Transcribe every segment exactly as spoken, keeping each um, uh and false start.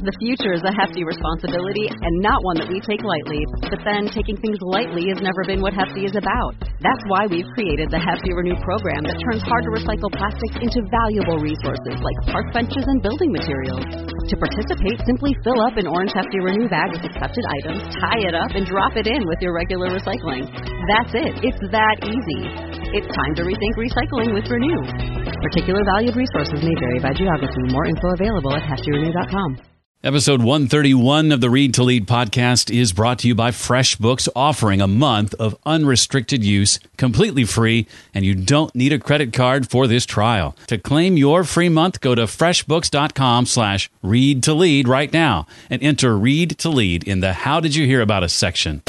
The future is a hefty responsibility and not one that we take lightly. But then taking things lightly has never been what Hefty is about. That's why we've created the Hefty Renew program that turns hard-to-recycle plastics into valuable resources like park benches and building materials. To participate, simply fill up an orange Hefty Renew bag with accepted items, tie it up, and drop it in with your regular recycling. That's it. It's that easy. It's time to rethink recycling with Renew. Particular valued resources may vary by geography. More info available at hefty renew dot com. Episode one thirty-one of the Read to Lead podcast is brought to you by FreshBooks, offering a month of unrestricted use, completely free, and you don't need a credit card for this trial. To claim your free month, go to freshbooks.com slash read to lead right now and enter Read to Lead in the How Did You Hear About Us section.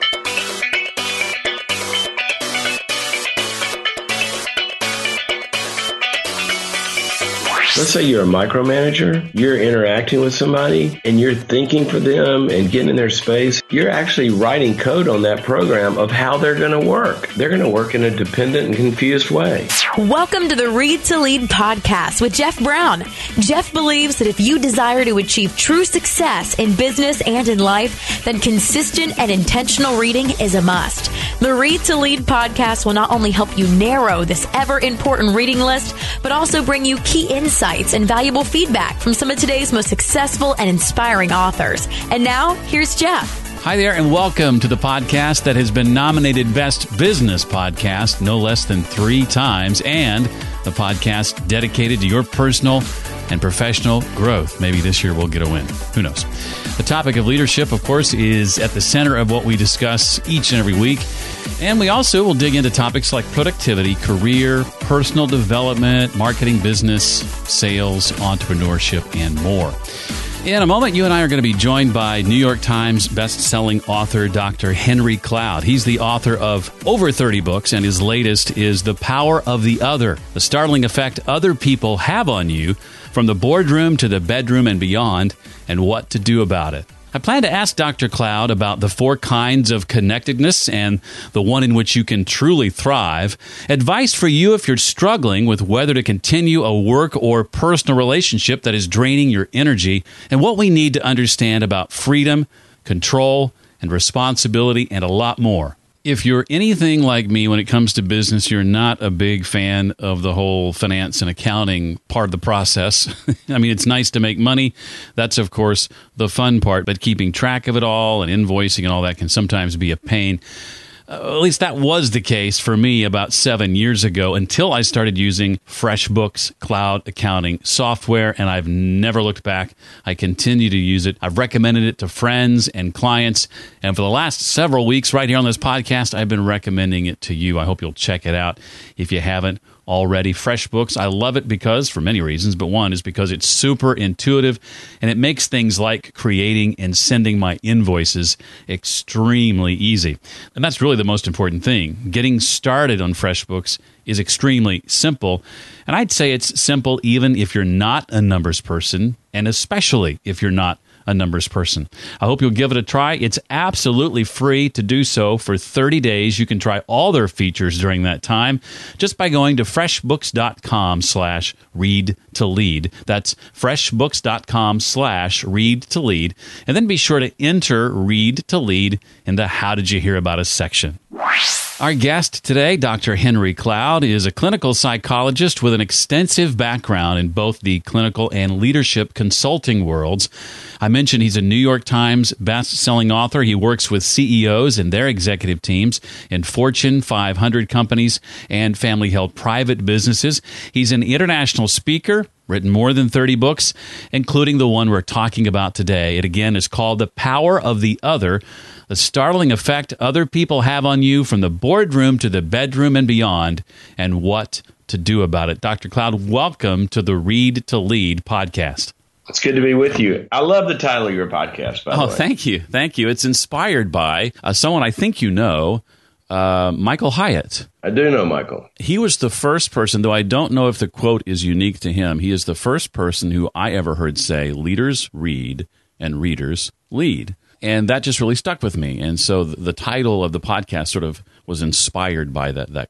Let's say you're a micromanager, you're interacting with somebody, and you're thinking for them and getting in their space. You're actually writing code on that program of how they're going to work. They're going to work in a dependent and confused way. Welcome to the Read to Lead podcast with Jeff Brown. Jeff believes that if you desire to achieve true success in business and in life, then consistent and intentional reading is a must. The Read to Lead podcast will not only help you narrow this ever-important reading list, but also bring you key insights and valuable feedback from some of today's most successful and inspiring authors. And now, here's Jeff. Hi there, and welcome to the podcast that has been nominated Best Business Podcast no less than three times, and the podcast dedicated to your personal and professional growth. Maybe this year we'll get a win. Who knows? The topic of leadership, of course, is at the center of what we discuss each and every week. And we also will dig into topics like productivity, career, personal development, marketing, business, sales, entrepreneurship, and more. In a moment, you and I are going to be joined by New York Times best-selling author Doctor Henry Cloud. He's the author of over thirty books, and his latest is The Power of the Other, the startling effect other people have on you, from the boardroom to the bedroom and beyond, and what to do about it. I plan to ask Doctor Cloud about the four kinds of connectedness and the one in which you can truly thrive, advice for you if you're struggling with whether to continue a work or personal relationship that is draining your energy, and what we need to understand about freedom, control, and responsibility, and a lot more. If you're anything like me when it comes to business, you're not a big fan of the whole finance and accounting part of the process. I mean, it's nice to make money. That's, of course, the fun part. But keeping track of it all and invoicing and all that can sometimes be a pain. Uh, at least that was the case for me about seven years ago until I started using FreshBooks cloud accounting software, and I've never looked back. I continue to use it. I've recommended it to friends and clients, and for the last several weeks right here on this podcast, I've been recommending it to you. I hope you'll check it out if you haven't already. FreshBooks, I love it because, for many reasons, but one is because it's super intuitive, and it makes things like creating and sending my invoices extremely easy. And that's really the most important thing. Getting started on FreshBooks is extremely simple, and I'd say it's simple even if you're not a numbers person, and especially if you're not a numbers person. I hope you'll give it a try. It's absolutely free to do so for thirty days. You can try all their features during that time just by going to freshbooks.com slash read to lead. That's freshbooks.com slash read to lead. And then be sure to enter Read to Lead in the How Did You Hear About Us section. Our guest today, Doctor Henry Cloud, is a clinical psychologist with an extensive background in both the clinical and leadership consulting worlds. I mentioned he's a New York Times best-selling author. He works with C E Os and their executive teams in Fortune five hundred companies and family-held private businesses. He's an international speaker, written more than thirty books, including the one we're talking about today. It again is called The Power of the Other, the startling effect other people have on you from the boardroom to the bedroom and beyond, and what to do about it. Doctor Cloud, welcome to the Read to Lead podcast. It's good to be with you. I love the title of your podcast, by the oh, way. Oh, thank you. Thank you. It's inspired by uh, someone I think you know, uh, Michael Hyatt. I do know Michael. He was the first person, though I don't know if the quote is unique to him. He is the first person who I ever heard say, leaders read and readers lead. And that just really stuck with me. And so the title of the podcast sort of was inspired by that, that quote.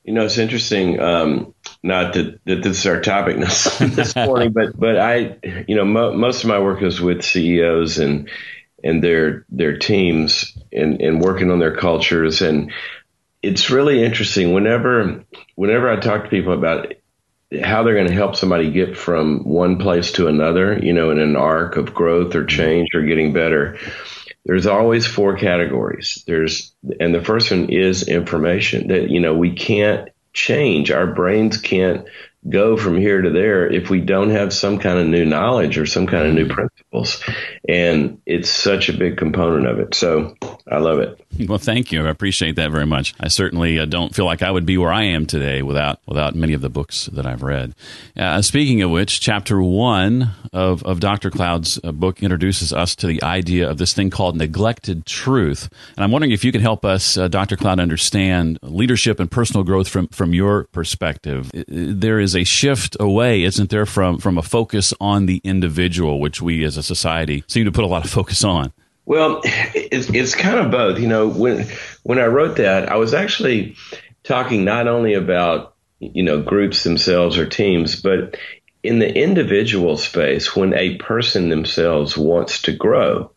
You know, it's interesting. Um, not that, that this is our topic this morning, but but I, you know, mo- most of my work is with C E Os and and their their teams and, and working on their cultures, and it's really interesting. Whenever whenever I talk to people about how they're going to help somebody get from one place to another, you know, in an arc of growth or change or getting better, there's always four categories. There's, and the first one is information that, you know, we can't change. Our brains can't go from here to there if we don't have some kind of new knowledge or some kind of new principles. And it's such a big component of it. So I love it. Well, thank you. I appreciate that very much. I certainly uh, don't feel like I would be where I am today without without many of the books that I've read. Uh, speaking of which, chapter one of, of Doctor Cloud's uh, book introduces us to the idea of this thing called neglected truth. And I'm wondering if you can help us, uh, Doctor Cloud, understand leadership and personal growth from, from your perspective. There is a shift away, isn't there, from, from a focus on the individual, which we as a society seem to put a lot of focus on. Well, it's, it's kind of both. You know, when when I wrote that, I was actually talking not only about, you know, groups themselves or teams, but in the individual space, when a person themselves wants to grow,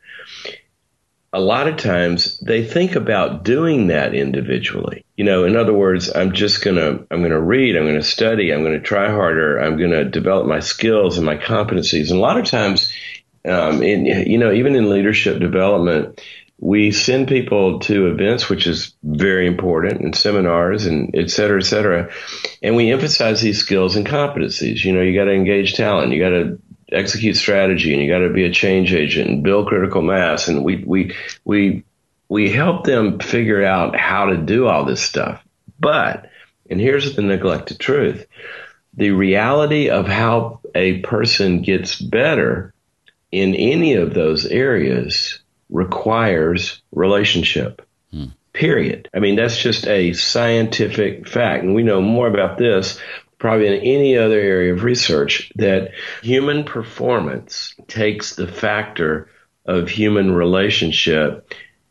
a lot of times they think about doing that individually. You know, in other words, I'm just going to I'm going to read, I'm going to study, I'm going to try harder, I'm going to develop my skills and my competencies. And a lot of times, Um, in, you know, even in leadership development, we send people to events, which is very important, and seminars and et cetera, et cetera. And we emphasize these skills and competencies. You know, you got to engage talent, you got to execute strategy, and you got to be a change agent and build critical mass. And we, we, we, we help them figure out how to do all this stuff. But, and here's the neglected truth, the reality of how a person gets better in any of those areas requires relationship, hmm. period. I mean, that's just a scientific fact. And we know more about this probably in any other area of research, that human performance takes the factor of human relationship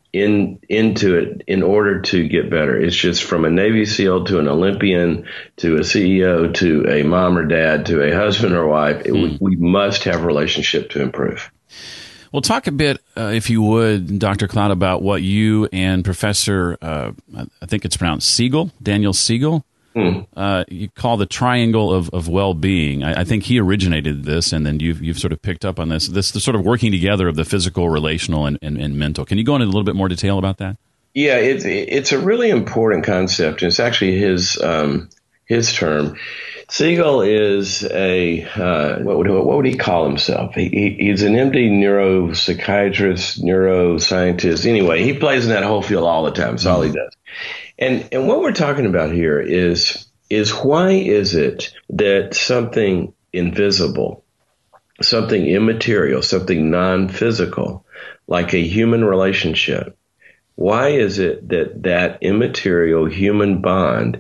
in into it in order to get better. It's just from a Navy SEAL to an Olympian to a C E O to a mom or dad to a husband or wife. It, mm. we, we must have a relationship to improve. Well, talk a bit, uh, if you would, Doctor Cloud, about what you and Professor, uh, I think it's pronounced Siegel, Daniel Siegel, mm. uh, you call the triangle of, of well-being. I, I think he originated this, and then you've, you've sort of picked up on this, this the sort of working together of the physical, relational, and, and, and mental. Can you go into a little bit more detail about that? Yeah, it's, it's a really important concept, and it's actually his um, his term. Siegel is a, uh, what would what would he call himself? He, he, he's an M D neuropsychiatrist, neuroscientist. Anyway, he plays in that whole field all the time. That's all he does. And and what we're talking about here is is why is it that something invisible, something immaterial, something non-physical, like a human relationship, why is it that that immaterial human bond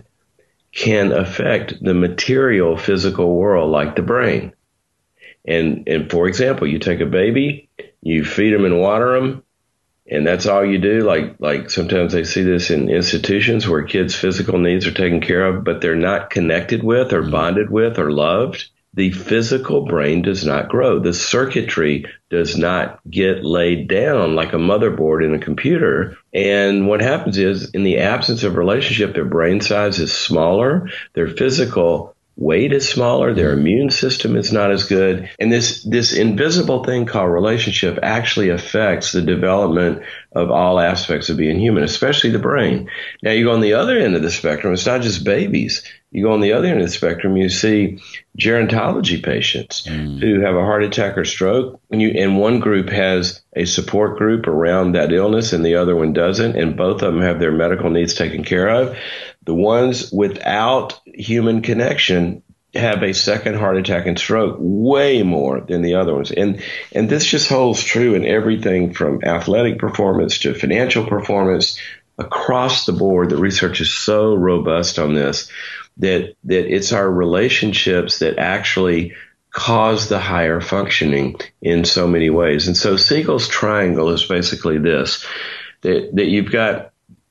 can affect the material physical world like the brain? And, and for example, you take a baby, you feed them and water them, and that's all you do. Like, like sometimes they see this in institutions where kids' physical needs are taken care of, but they're not connected with or bonded with or loved. The physical brain does not grow. The circuitry does not get laid down like a motherboard in a computer. And what happens is, in the absence of relationship, their brain size is smaller, their physical weight is smaller, their immune system is not as good. And this, this invisible thing called relationship actually affects the development of all aspects of being human, especially the brain. Now, you go on the other end of the spectrum, it's not just babies. You go on the other end of the spectrum, you see gerontology patients mm. who have a heart attack or stroke, and, you, and one group has a support group around that illness and the other one doesn't, and both of them have their medical needs taken care of. The ones without human connection have a second heart attack and stroke way more than the other ones. And and this just holds true in everything from athletic performance to financial performance across the board. The research is so robust on this that that it's our relationships that actually cause the higher functioning in so many ways. And so Siegel's triangle is basically this, that that you've got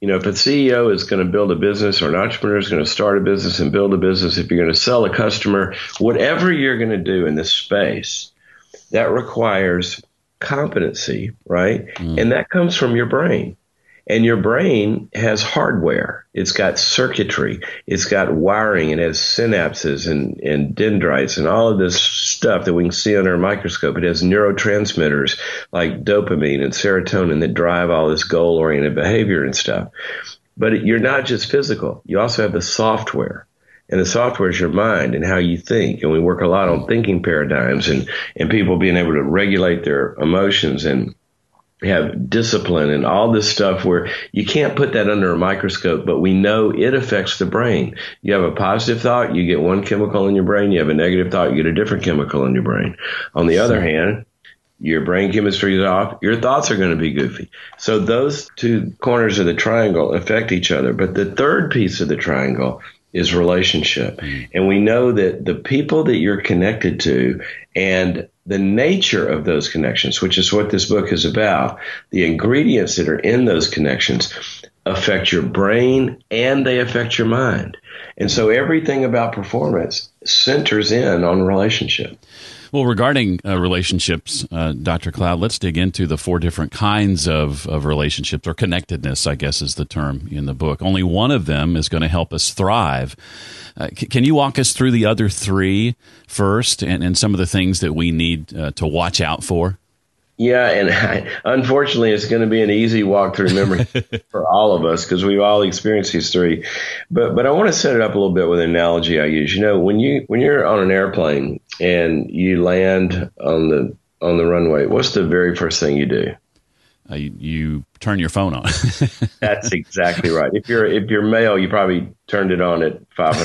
You know, if a C E O is going to build a business or an entrepreneur is going to start a business and build a business, if you're going to sell a customer, whatever you're going to do in this space, that requires competency, right? Mm. And that comes from your brain. And your brain has hardware. It's got circuitry. It's got wiring. It has synapses and, and dendrites and all of this stuff that we can see under a microscope. It has neurotransmitters like dopamine and serotonin that drive all this goal-oriented behavior and stuff. But it, you're not just physical. You also have the software. And the software is your mind and how you think. And we work a lot on thinking paradigms and, and people being able to regulate their emotions and have discipline and all this stuff where you can't put that under a microscope, but we know it affects the brain. You have a positive thought, you get one chemical in your brain. You have a negative thought, you get a different chemical in your brain. On the other hand, your brain chemistry is off, your thoughts are going to be goofy. So those two corners of the triangle affect each other. But the third piece of the triangle is relationship. And we know that the people that you're connected to and the nature of those connections, which is what this book is about, the ingredients that are in those connections affect your brain and they affect your mind. And so everything about performance centers in on relationship. Well, regarding uh, relationships, uh, Doctor Cloud, let's dig into the four different kinds of, of relationships, or connectedness, I guess is the term in the book. Only one of them is going to help us thrive. Uh, c- can you walk us through the other three first and, and some of the things that we need uh, to watch out for? Yeah, and I, unfortunately, it's going to be an easy walk through memory for all of us because we've all experienced these three. But but I want to set it up a little bit with an analogy I use. You know, when you when you're on an airplane and you land on the on the runway, what's the very first thing you do? Uh, you, you turn your phone on. That's exactly right. If you're if you're male, you probably turned it on at five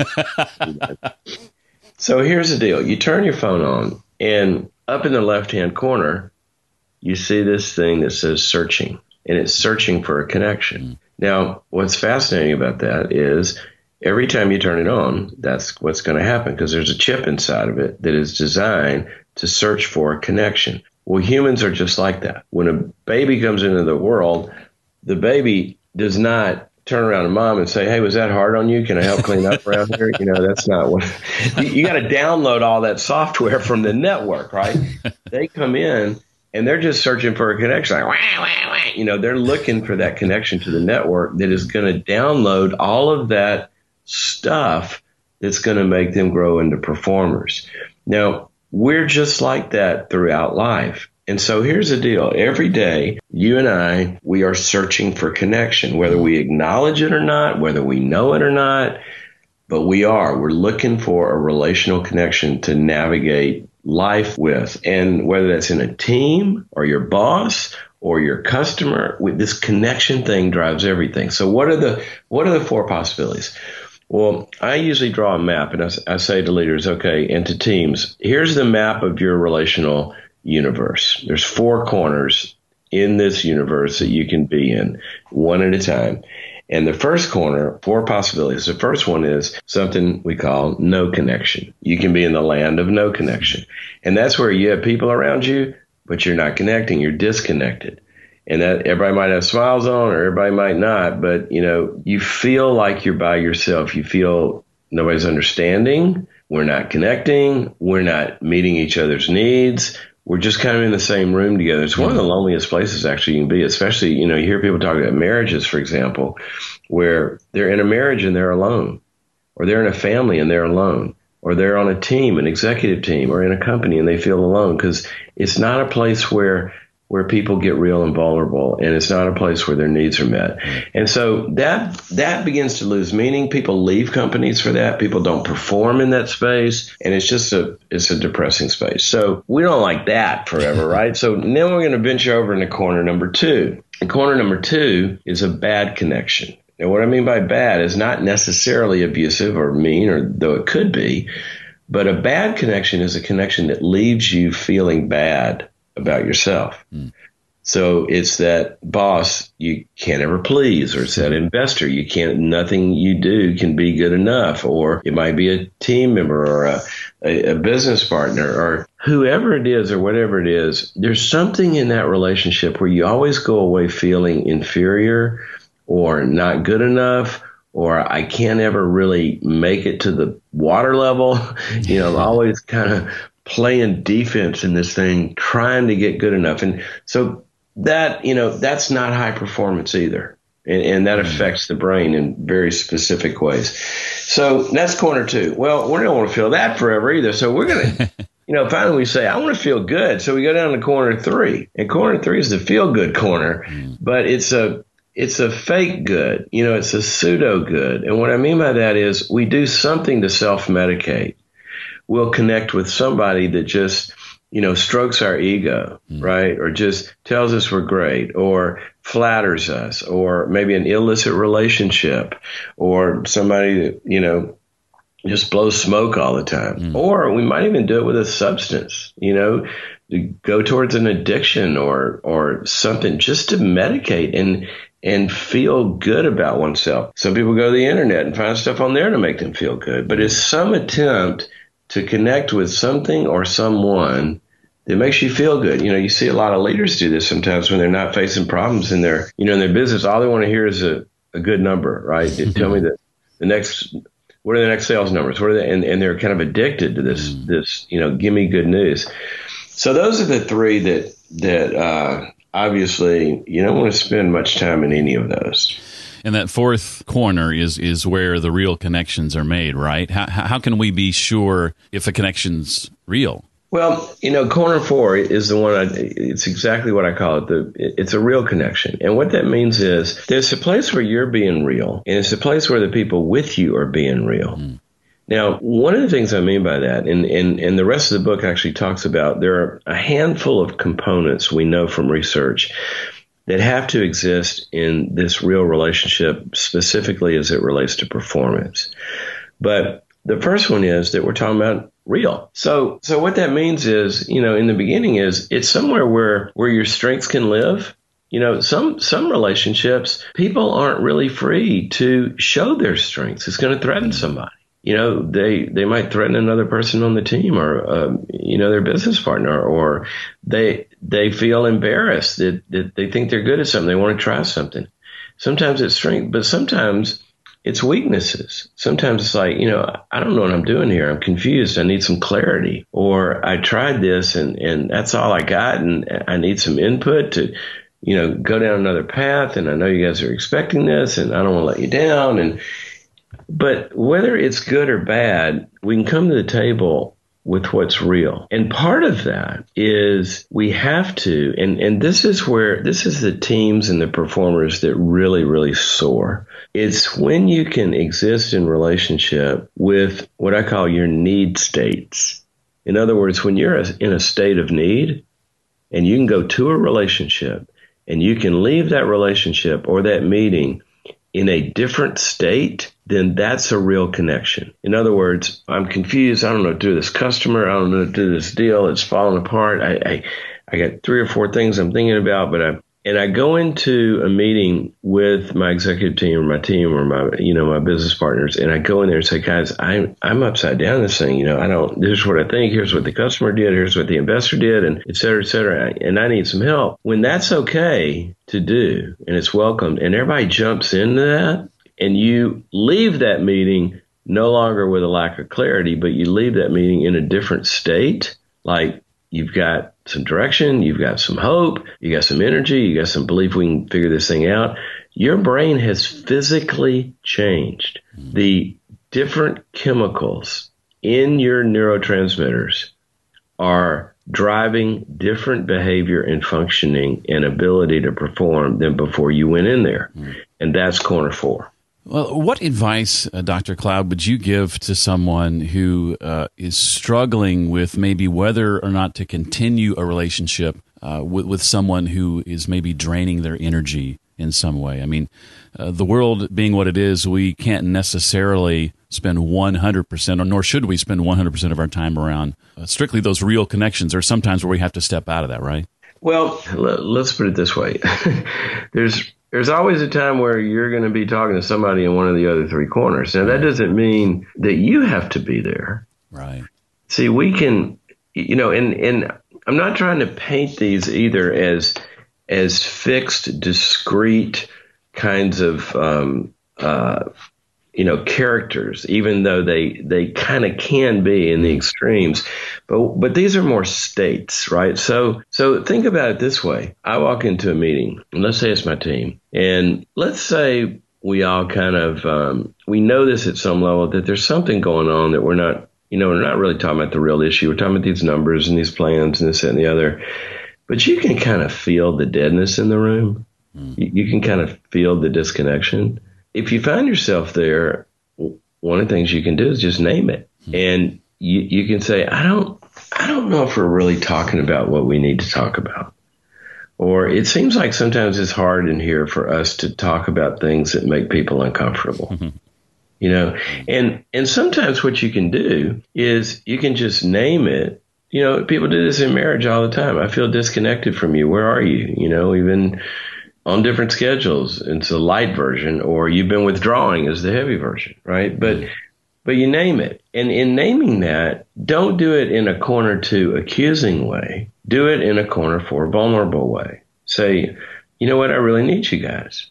hundred feet. So here's the deal: you turn your phone on, and up in the left-hand corner, you see this thing that says searching, and it's searching for a connection. Mm. Now, what's fascinating about that is every time you turn it on, that's what's going to happen because there's a chip inside of it that is designed to search for a connection. Well, humans are just like that. When a baby comes into the world, the baby does not turn around to mom and say, hey, was that hard on you? Can I help clean up around here? You know, that's not what you, you got to download all that software from the network, right? They come in and they're just searching for a connection. Like, wah, wah, wah. You know, they're looking for that connection to the network that is going to download all of that stuff that's going to make them grow into performers. Now, we're just like that throughout life. And so here's the deal. Every day, you and I, we are searching for connection, whether we acknowledge it or not, whether we know it or not, but we are. We're looking for a relational connection to navigate life with, and whether that's in a team or your boss or your customer, this connection thing drives everything. So what are the what are the four possibilities? Well, I usually draw a map, and I, I say to leaders, okay, and to teams, here's the map of your relational universe. There's four corners in this universe that you can be in, one at a time. And the first corner, four possibilities. The first one is something we call no connection. You can be in the land of no connection. And that's where you have people around you, but you're not connecting. You're disconnected. And that everybody might have smiles on or everybody might not. But, you know, you feel like you're by yourself. You feel nobody's understanding. We're not connecting. We're not meeting each other's needs. We're just kind of in the same room together. It's one of the loneliest places actually you can be, especially, you know, you hear people talk about marriages, for example, where they're in a marriage and they're alone, or they're in a family and they're alone, or they're on a team, an executive team, or in a company and they feel alone because it's not a place where where people get real and vulnerable, and it's not a place where their needs are met. And so that that begins to lose meaning. People leave companies for that. People don't perform in that space, and it's just a it's a depressing space. So we don't like that forever, right? So then we're going to venture over into corner number two. And corner number two is a bad connection. And what I mean by bad is not necessarily abusive or mean, or though it could be, but a bad connection is a connection that leaves you feeling bad about yourself. Mm. So it's that boss you can't ever please, or it's that investor you can't, nothing you do can be good enough, or it might be a team member or a, a, a business partner or whoever it is or whatever it is. There's something in that relationship where you always go away feeling inferior or not good enough, or I can't ever really make it to the water level. You know, I'm always kind of playing defense in this thing, trying to get good enough. And so that, you know, that's not high performance either. And, and that affects the brain in very specific ways. So that's corner two. Well, we don't want to feel that forever either. So we're going to, you know, finally we say, I want to feel good. So we go down to corner three. And corner three is the feel good corner, mm. but it's a, it's a fake good. You know, it's a pseudo good. And what I mean by that is we do something to self-medicate. We'll connect with somebody that just, you know, strokes our ego, mm. right? Or just tells us we're great, or flatters us, or maybe an illicit relationship, or somebody that, you know, just blows smoke all the time. Mm. Or we might even do it with a substance, you know, to go towards an addiction or or something just to medicate and and feel good about oneself. Some people go to the internet and find stuff on there to make them feel good, but it's some attempt to connect with something or someone that makes you feel good. You know, you see a lot of leaders do this sometimes when they're not facing problems in their, you know, in their business. All they want to hear is a, a good number, right? Tell me the, the next, what are the next sales numbers? What are they? And, and they're kind of addicted to this, mm. this, you know, give me good news. So those are the three that, that, uh, obviously you don't want to spend much time in any of those. And that fourth corner is is where the real connections are made, right? How how can we be sure if the connection's real? Well, you know, corner four is the one, I, it's exactly what I call it. The It's a real connection. And what that means is there's a place where you're being real, and it's a place where the people with you are being real. Mm. Now, one of the things I mean by that, and, and, and the rest of the book actually talks about, there are a handful of components we know from research that have to exist in this real relationship, specifically as it relates to performance. But the first one is that we're talking about real. So, so what that means is, you know, in the beginning is it's somewhere where, where your strengths can live. You know, some, some relationships, people aren't really free to show their strengths. It's going to threaten somebody. You know, they, they might threaten another person on the team, or, um, you know, their business partner, or they, they feel embarrassed that, that they think they're good at something. They want to try something. Sometimes it's strength, but sometimes it's weaknesses. Sometimes it's like, you know, I don't know what I'm doing here. I'm confused. I need some clarity. Or I tried this and, and that's all I got. And I need some input to, you know, go down another path. And I know you guys are expecting this, and I don't want to let you down. And, But whether it's good or bad, we can come to the table with what's real. And part of that is we have to, and, and this is where, this is the teams and the performers that really, really soar. It's when you can exist in relationship with what I call your need states. In other words, when you're in a state of need and you can go to a relationship and you can leave that relationship or that meeting in a different state, then that's a real connection. In other words, I'm confused. I don't know what to do with this customer. I don't know what to do with this deal. It's falling apart. I, I, I got three or four things I'm thinking about, but I, and I go into a meeting with my executive team or my team or my, you know, my business partners, and I go in there and say, guys, I'm, I'm upside down this thing. You know, I don't, here's what I think. Here's what the customer did. Here's what the investor did, and et cetera, et cetera. And I need some help. When that's okay to do and it's welcomed and everybody jumps into that, and you leave that meeting no longer with a lack of clarity, but you leave that meeting in a different state, like you've got some direction, you've got some hope, you got some energy, you got some belief we can figure this thing out. Your brain has physically changed. The different chemicals in your neurotransmitters are driving different behavior and functioning and ability to perform than before you went in there. Mm. And that's corner four. Well, what advice, uh, Doctor Cloud, would you give to someone who uh, is struggling with maybe whether or not to continue a relationship uh, with, with someone who is maybe draining their energy in some way? I mean, uh, the world being what it is, we can't necessarily spend one hundred percent, or nor should we spend one hundred percent of our time around uh, strictly those real connections. There are sometimes where we have to step out of that, right? Well, let's put it this way. There's There's always a time where you're going to be talking to somebody in one of the other three corners. Now, that doesn't mean that you have to be there. Right. See, we can, you know, and, and I'm not trying to paint these either as as fixed, discrete kinds of, um, uh, you know, characters, even though they, they kind of can be in the extremes, but, but these are more states, right? So, so think about it this way. I walk into a meeting and let's say it's my team, and let's say we all kind of, um, we know this at some level that there's something going on that we're not, you know, we're not really talking about the real issue. We're talking about these numbers and these plans and this, that, and the other, but you can kind of feel the deadness in the room. Mm. You, you can kind of feel the disconnection. If you find yourself there, one of the things you can do is just name it. And you, you can say, I don't, I don't know if we're really talking about what we need to talk about. Or it seems like sometimes it's hard in here for us to talk about things that make people uncomfortable. Mm-hmm. You know, and, and sometimes what you can do is you can just name it. You know, people do this in marriage all the time. I feel disconnected from you. Where are you? You know, even on different schedules. It's a light version, or you've been withdrawing is the heavy version, right? But but you name it. And in naming that, don't do it in a corner to accusing way. Do it in a corner for vulnerable way. Say, you know what, I really need you guys.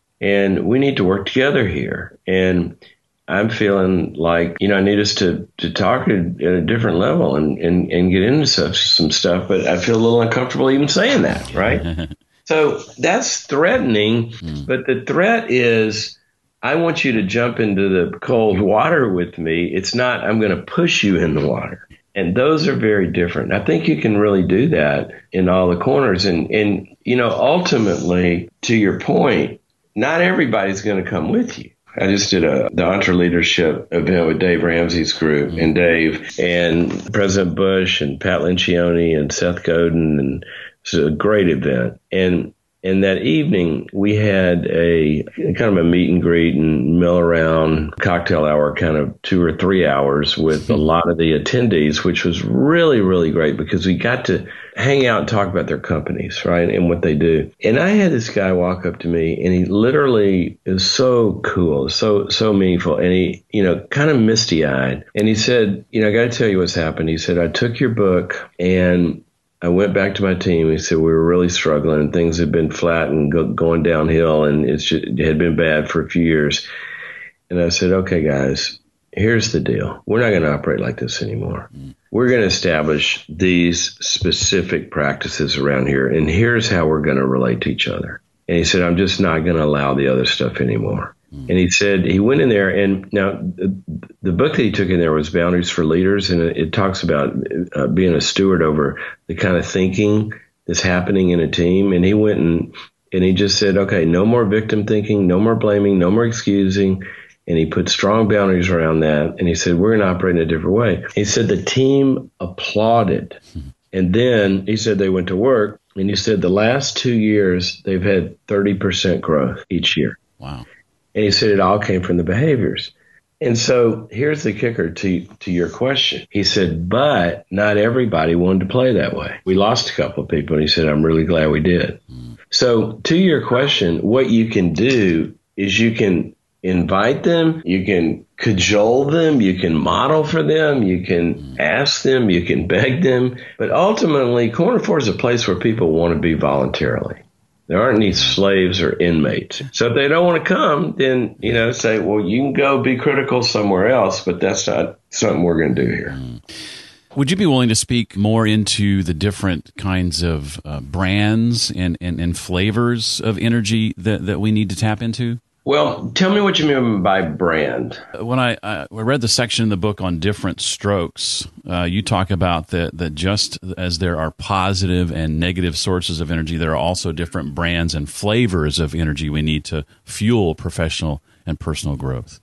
And we need to work together here. And I'm feeling like, you know, I need us to, to talk at a different level and, and, and get into such, some stuff, but I feel a little uncomfortable even saying that, right? So that's threatening, mm. but the threat is, I want you to jump into the cold water with me. It's not, I'm going to push you in the water. And those are very different. I think you can really do that in all the corners. And, and you know, ultimately, to your point, not everybody's going to come with you. I just did a the Entre Leadership event with Dave Ramsey's group, mm. and Dave and President Bush and Pat Lencioni and Seth Godin, and it's a great event. And and that evening we had a kind of a meet and greet and mill around cocktail hour, kind of two or three hours with a lot of the attendees, which was really, really great because we got to hang out and talk about their companies, right, and what they do. And I had this guy walk up to me, and he literally is so cool, so so meaningful, and he, you know, kind of misty-eyed. And he said, you know, I got to tell you what's happened. He said, I took your book and I went back to my team. He said, we were really struggling, and things had been flat and go, going downhill, and it's just, it had been bad for a few years. And I said, okay, guys, here's the deal. We're not going to operate like this anymore. Mm. We're going to establish these specific practices around here, and here's how we're going to relate to each other. And he said, I'm just not going to allow the other stuff anymore. Mm. And he said, he went in there, and now the, the book that he took in there was Boundaries for Leaders, and it, it talks about uh, being a steward over the kind of thinking that's happening in a team. And he went and, and he just said, okay, no more victim thinking, no more blaming, no more excusing. And he put strong boundaries around that. And he said, we're going to operate in a different way. He said the team applauded. Mm-hmm. And then he said they went to work. And he said the last two years, they've had thirty percent growth each year. Wow. And he said it all came from the behaviors. And so here's the kicker to, to your question. He said, but not everybody wanted to play that way. We lost a couple of people. And he said, I'm really glad we did. Mm. So to your question, what you can do is you can invite them, you can cajole them, you can model for them, you can ask them, you can beg them. But ultimately, Corner Four is a place where people want to be voluntarily. There aren't any slaves or inmates. So if they don't want to come, then, you know, say, well, you can go be critical somewhere else, but that's not something we're going to do here. Would you be willing to speak more into the different kinds of uh, brands and, and, and flavors of energy that, that we need to tap into? Well, tell me what you mean by brand. When I, I read the section in the book on different strokes, uh, you talk about that, that just as there are positive and negative sources of energy, there are also different brands and flavors of energy we need to fuel professional and personal growth.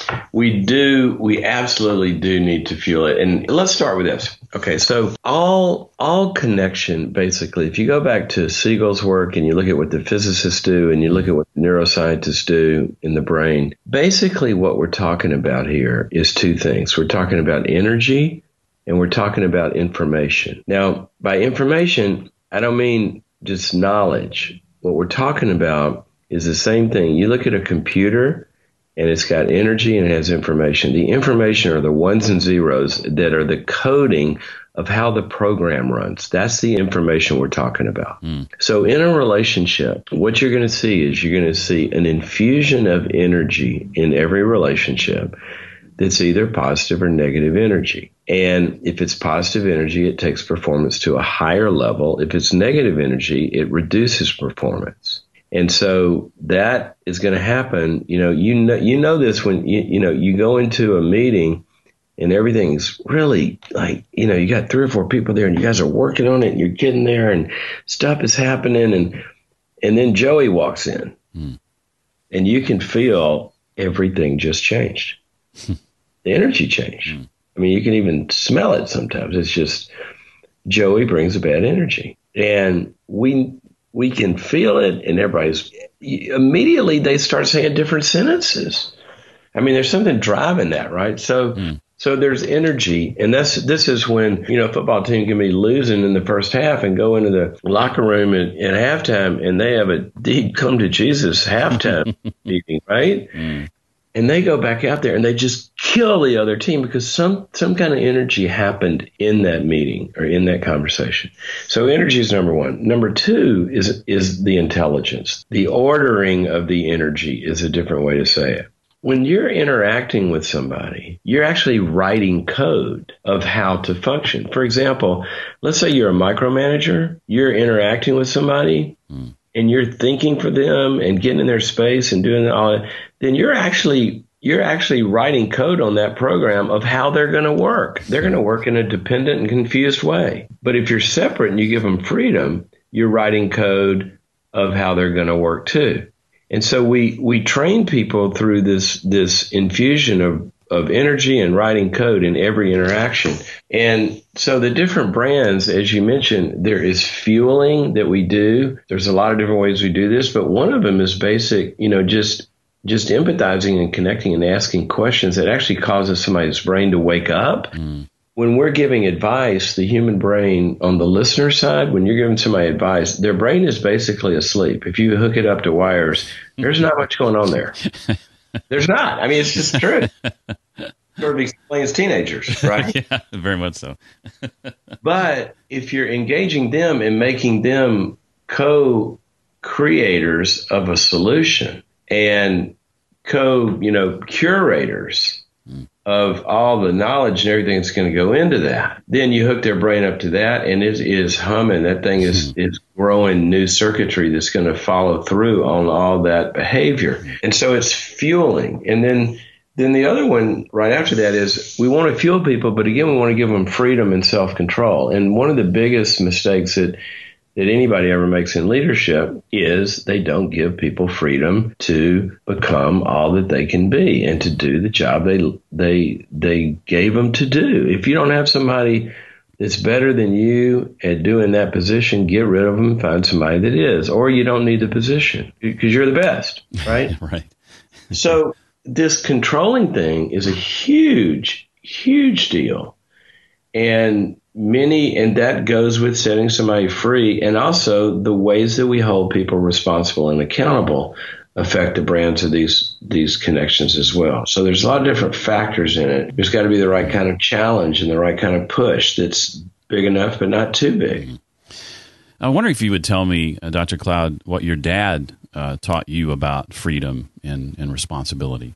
We do. We absolutely do need to fuel it. And let's start with this. Okay, so all all connection, basically, if you go back to Siegel's work and you look at what the physicists do and you look at what neuroscientists do in the brain, basically what we're talking about here is two things. We're talking about energy and we're talking about information. Now, by information, I don't mean just knowledge. What we're talking about is the same thing. You look at a computer, and it's got energy and it has information. The information are the ones and zeros that are the coding of how the program runs. That's the information we're talking about. Mm. So in a relationship, what you're going to see is you're going to see an infusion of energy in every relationship that's either positive or negative energy. And if it's positive energy, it takes performance to a higher level. If it's negative energy, it reduces performance. And so that is going to happen. You know, you know, you know this when you, you know, you go into a meeting and everything's really like, you know, you got three or four people there and you guys are working on it and you're getting there and stuff is happening. And, and then Joey walks in mm. and you can feel everything just changed. The energy changed. Mm. I mean, you can even smell it sometimes. It's just Joey brings a bad energy. And we we can feel it, and everybody's immediately they start saying different sentences. I mean, there's something driving that, right? So mm. so there's energy, and that's this is when, you know, a football team can be losing in the first half and go into the locker room at, at halftime, and they have a deep come to Jesus halftime meeting, right? Mm. And they go back out there and they just kill the other team because some, some kind of energy happened in that meeting or in that conversation. So energy is number one. Number two is, is the intelligence. The ordering of the energy is a different way to say it. When you're interacting with somebody, you're actually writing code of how to function. For example, let's say you're a micromanager, you're interacting with somebody mm. and you're thinking for them and getting in their space and doing all that, then you're actually you're actually writing code on that program of how they're going to work. They're going to work in a dependent and confused way. But if you're separate and you give them freedom, you're writing code of how they're going to work too. And so we we train people through this this infusion of of energy and writing code in every interaction. And so the different brands, as you mentioned, there is fueling that we do. There's a lot of different ways we do this, but one of them is basic, you know, just just empathizing and connecting and asking questions that actually causes somebody's brain to wake up. Mm. When we're giving advice, the human brain on the listener side, when you're giving somebody advice, their brain is basically asleep. If you hook it up to wires, there's not much going on there. There's not. I mean, it's just true. Sort of explains teenagers, right? Yeah, very much so. But if you're engaging them and making them co-creators of a solution and co, you know, curators mm. of all the knowledge and everything that's going to go into that, then you hook their brain up to that and it is humming. That thing is, mm. is growing new circuitry that's going to follow through on all that behavior. And so it's fueling. And then Then the other one right after that is we want to fuel people, but again, we want to give them freedom and self-control. And one of the biggest mistakes that, that anybody ever makes in leadership is they don't give people freedom to become all that they can be and to do the job they they they gave them to do. If you don't have somebody that's better than you at doing that position, get rid of them and find somebody that is. Or you don't need the position because you're the best, right? Right. So this controlling thing is a huge, huge deal. And many, and that goes with setting somebody free. And also the ways that we hold people responsible and accountable affect the brands of these, these connections as well. So there's a lot of different factors in it. There's got to be the right kind of challenge and the right kind of push that's big enough, but not too big. I wonder if you would tell me, uh, Doctor Cloud, what your dad uh, taught you about freedom and, and responsibility.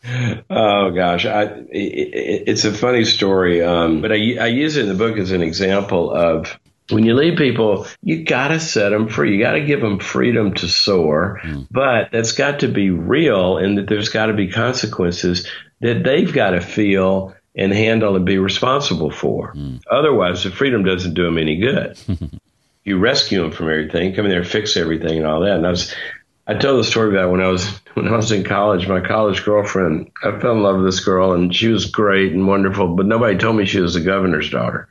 Oh, gosh. I, it, it's a funny story, um, but I, I use it in the book as an example of when you lead people, you got to set them free. You got to give them freedom to soar, mm. but that's got to be real and that there's got to be consequences that they've got to feel and handle and be responsible for. Mm. Otherwise, the freedom doesn't do them any good. You rescue them from everything, come in there, fix everything and all that. And I was, I told the story about when I was when I was in college. My college girlfriend, I fell in love with this girl, and she was great and wonderful, but nobody told me she was the governor's daughter.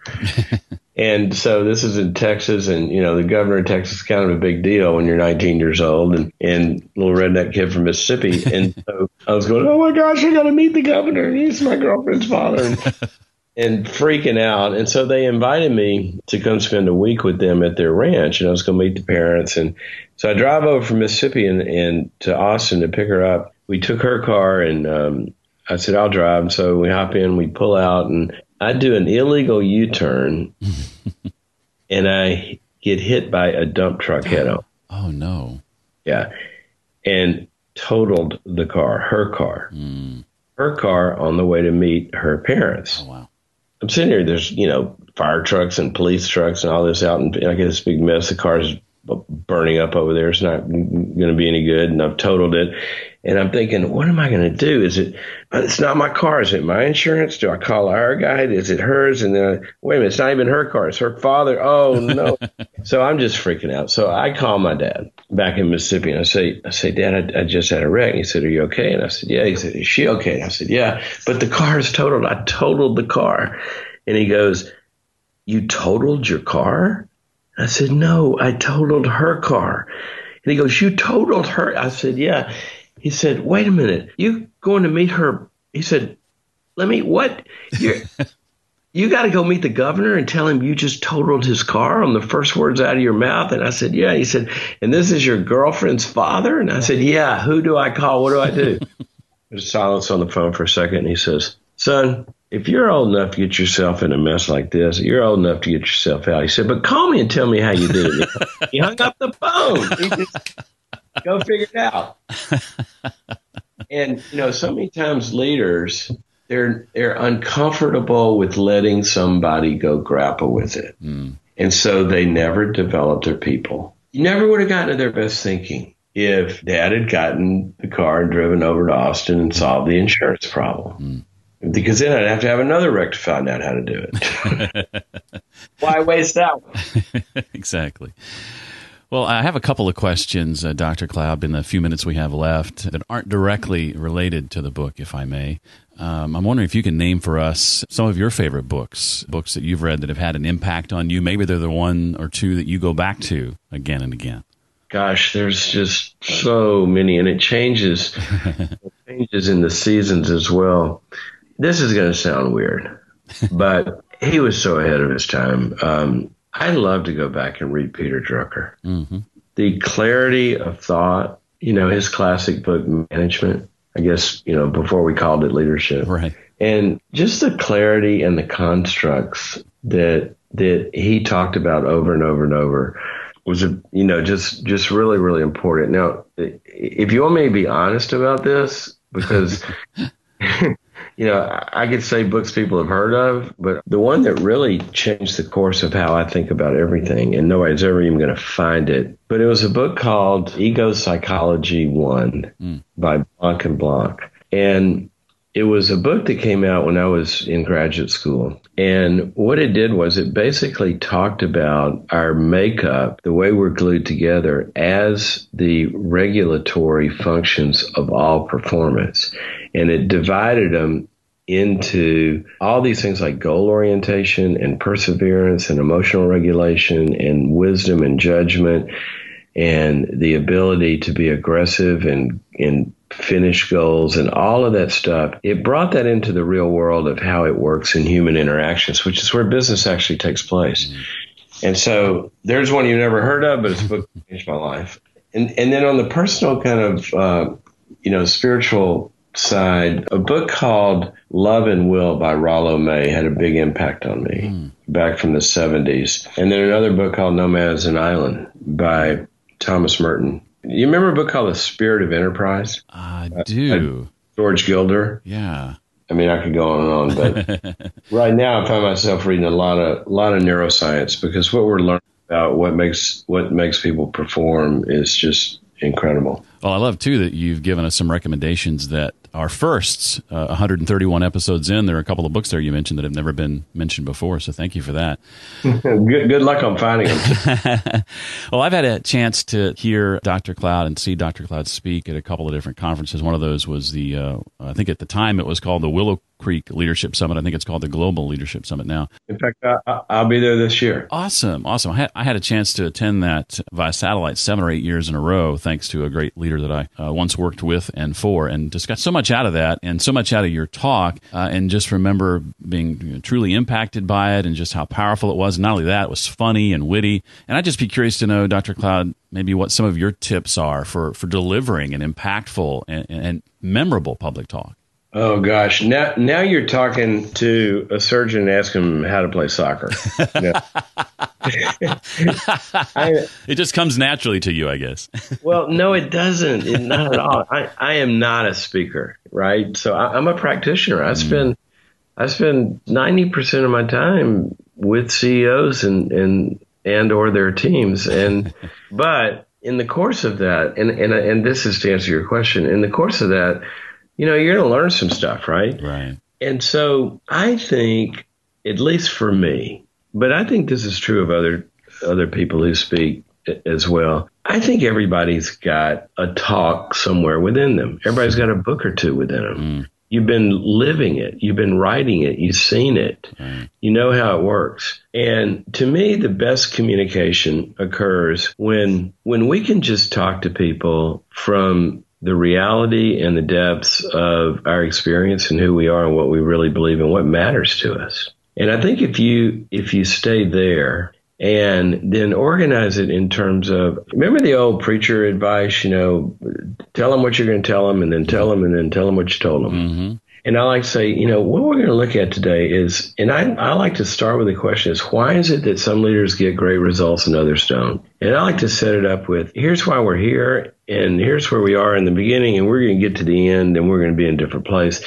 And so this is in Texas, and you know the governor of Texas is kind of a big deal when you're nineteen years old, and and little redneck kid from Mississippi. And so I was going, oh my gosh, I got to meet the governor. He's my girlfriend's father. And, and freaking out. And so they invited me to come spend a week with them at their ranch, and I was going to meet the parents. And so I drive over from Mississippi and, and to Austin to pick her up. We took her car, and um, I said, I'll drive. And so we hop in, we pull out, and I do an illegal U-turn, and I get hit by a dump truck head-on. Oh, no. Yeah. And totaled the car, her car. Mm. Her car on the way to meet her parents. Oh, wow. I'm sitting here, there's, you know, fire trucks and police trucks and all this out, and I get this big mess. The car's burning up over there. It's not going to be any good, and I've totaled it. And I'm thinking, what am I going to do? Is it, it's not my car. Is it my insurance? Do I call our guy? Is it hers? And then, wait a minute, it's not even her car. It's her father. Oh, no. So I'm just freaking out. So I call my dad back in Mississippi, and I say, I say, Dad, I, I just had a wreck. And he said, are you okay? And I said, yeah. He said, is she okay? And I said, yeah, but the car is totaled. I totaled the car. And he goes, you totaled your car? I said, no, I totaled her car. And he goes, you totaled her? I said, yeah. He said, wait a minute, you going to meet her? He said, let me, what? You're, you got to go meet the governor and tell him you just totaled his car on the first words out of your mouth? And I said, yeah. He said, and this is your girlfriend's father? And I said, yeah. Who do I call? What do I do? There's silence on the phone for a second. And he says, son, if you're old enough to get yourself in a mess like this, you're old enough to get yourself out. He said, but call me and tell me how you did it. He hung up the phone. He just, go figure it out. And, you know, so many times leaders, they're they're uncomfortable with letting somebody go grapple with it. Mm. And so they never develop their people. You never would have gotten to their best thinking if Dad had gotten the car and driven over to Austin and solved the insurance problem. Mm. Because then I'd have to have another wreck to find out how to do it. Why waste that one? Exactly. Well, I have a couple of questions, uh, Doctor Cloud, in the few minutes we have left that aren't directly related to the book, if I may. Um, I'm wondering if you can name for us some of your favorite books, books that you've read that have had an impact on you. Maybe they're the one or two that you go back to again and again. Gosh, there's just so many, and it changes, it changes in the seasons as well. This is going to sound weird, but he was so ahead of his time. Um, I love to go back and read Peter Drucker. Mm-hmm. The clarity of thought, you know, his classic book, Management, I guess, you know, before we called it leadership. Right. And just the clarity and the constructs that that he talked about over and over and over was, a, you know, just just really, really important. Now, if you want me to be honest about this, because you know, I could say books people have heard of, but the one that really changed the course of how I think about everything, and nobody's ever even going to find it, but it was a book called Ego Psychology One mm. by Blanc and Blanc. And it was a book that came out when I was in graduate school. And what it did was it basically talked about our makeup, the way we're glued together as the regulatory functions of all performance. And it divided them into all these things like goal orientation and perseverance and emotional regulation and wisdom and judgment and the ability to be aggressive and, and finish goals and all of that stuff. It brought that into the real world of how it works in human interactions, which is where business actually takes place. Mm-hmm. And so there's one you've never heard of, but it's a book that changed my life. And, and then on the personal kind of, uh, you know, spiritual side, a book called Love and Will by Rollo May had a big impact on me mm. back from the seventies. And then another book called No Man is an Island by Thomas Merton. You remember a book called The Spirit of Enterprise? I do. Uh, George Gilder. Yeah. I mean, I could go on and on, but right now I find myself reading a lot of a lot of neuroscience, because what we're learning about what makes what makes people perform is just incredible. Well, I love, too, that you've given us some recommendations that are firsts. Uh, one hundred thirty-one episodes in, there are a couple of books there you mentioned that have never been mentioned before, so thank you for that. good, good luck on finding them. Well, I've had a chance to hear Doctor Cloud and see Doctor Cloud speak at a couple of different conferences. One of those was the, uh, I think at the time it was called the Willow Creek Leadership Summit. I think it's called the Global Leadership Summit now. In fact, I, I'll be there this year. Awesome. Awesome. I had, I had a chance to attend that via satellite seven or eight years in a row, thanks to a great leader that I uh, once worked with and for, and just got so much out of that and so much out of your talk, uh, and just remember being you know, truly impacted by it and just how powerful it was. And not only that, it was funny and witty. And I'd just be curious to know, Doctor Cloud, maybe what some of your tips are for, for delivering an impactful and, and memorable public talk. Oh, gosh. Now now you're talking to a surgeon and asking him how to play soccer. I, it just comes naturally to you, I guess. Well, no, it doesn't. It, not at all. I, I am not a speaker, right? So I, I'm a practitioner. I spend I spend ninety percent of my time with C E Os and, and, and or their teams. And but in the course of that, and, and, and this is to answer your question, in the course of that, you know, you're going to learn some stuff, right? Right. And so I think, at least for me, but I think this is true of other other people who speak as well. I think everybody's got a talk somewhere within them. Everybody's got a book or two within them. Mm. You've been living it. You've been writing it. You've seen it. Mm. You know how it works. And to me, the best communication occurs when when we can just talk to people from the reality and the depths of our experience and who we are and what we really believe and what matters to us. And I think if you if you stay there and then organize it in terms of, remember the old preacher advice, you know, tell them what you're going to tell them and then tell them and then tell them what you told them. Mm-hmm. And I like to say, you know, what we're going to look at today is, and I, I like to start with the question is, why is it that some leaders get great results and others don't? And I like to set it up with, here's why we're here, and here's where we are in the beginning, and we're going to get to the end, and we're going to be in a different place.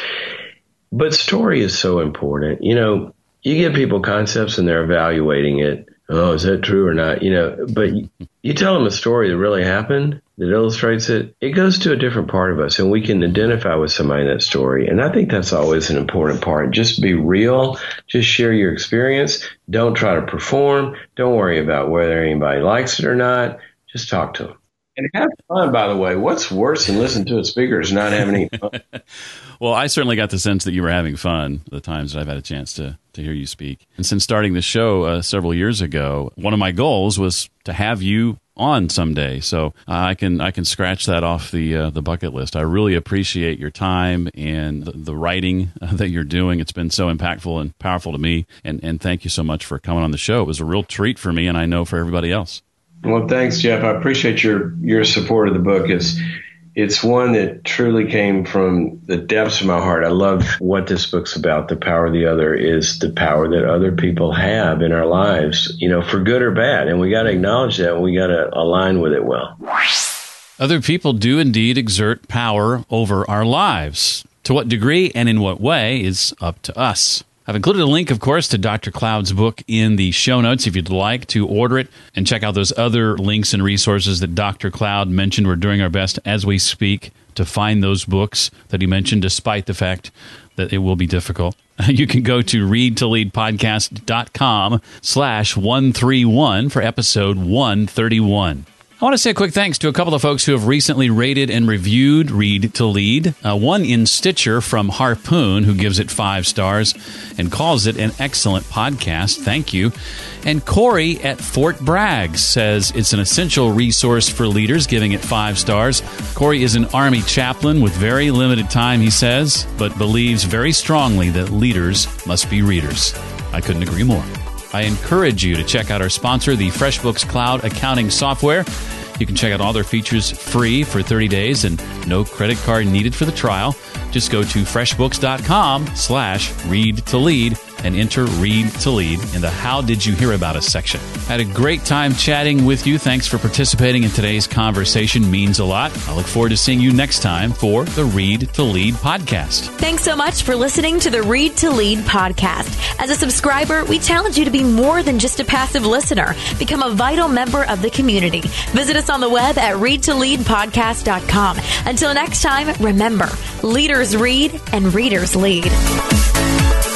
But story is so important. You know, you give people concepts and they're evaluating it. Oh, is that true or not? You know, but you, you tell them a story that really happened, that illustrates it, it goes to a different part of us, and we can identify with somebody in that story. And I think that's always an important part. Just be real. Just share your experience. Don't try to perform. Don't worry about whether anybody likes it or not. Just talk to them. And have fun, by the way. What's worse than listening to a speaker is not having any fun. Well, I certainly got the sense that you were having fun the times that I've had a chance to, to hear you speak. And since starting the show uh, several years ago, one of my goals was to have you on someday. So uh, I can I can scratch that off the uh, the bucket list. I really appreciate your time and the, the writing uh, that you're doing. It's been so impactful and powerful to me. And, and thank you so much for coming on the show. It was a real treat for me, and I know for everybody else. Well, thanks, Jeff. I appreciate your your support of the book. It's it's one that truly came from the depths of my heart. I love what this book's about. The Power of the Other is the power that other people have in our lives, you know, for good or bad. And we got to acknowledge that, and we got to align with it well. Other people do indeed exert power over our lives. To what degree and in what way is up to us. I've included a link, of course, to Doctor Cloud's book in the show notes if you'd like to order it and check out those other links and resources that Doctor Cloud mentioned. We're doing our best as we speak to find those books that he mentioned, despite the fact that it will be difficult. You can go to read to lead podcast dot com slash one thirty-one for episode one thirty-one. I want to say a quick thanks to a couple of folks who have recently rated and reviewed Read to Lead. Uh, one in Stitcher from Harpoon, who gives it five stars and calls it an excellent podcast. Thank you. And Corey at Fort Bragg says it's an essential resource for leaders, giving it five stars. Corey is an Army chaplain with very limited time, he says, but believes very strongly that leaders must be readers. I couldn't agree more. I encourage you to check out our sponsor, the FreshBooks Cloud Accounting Software. You can check out all their features free for thirty days and no credit card needed for the trial. Just go to freshbooks.com slash read to lead and enter Read to Lead in the How Did You Hear About Us section. I had a great time chatting with you. Thanks for participating in today's conversation. Means a lot. I look forward to seeing you next time for the Read to Lead podcast. Thanks so much for listening to the Read to Lead podcast. As a subscriber, we challenge you to be more than just a passive listener. Become a vital member of the community. Visit us on the web at read to lead podcast dot com. Until next time, remember, leaders read and readers lead.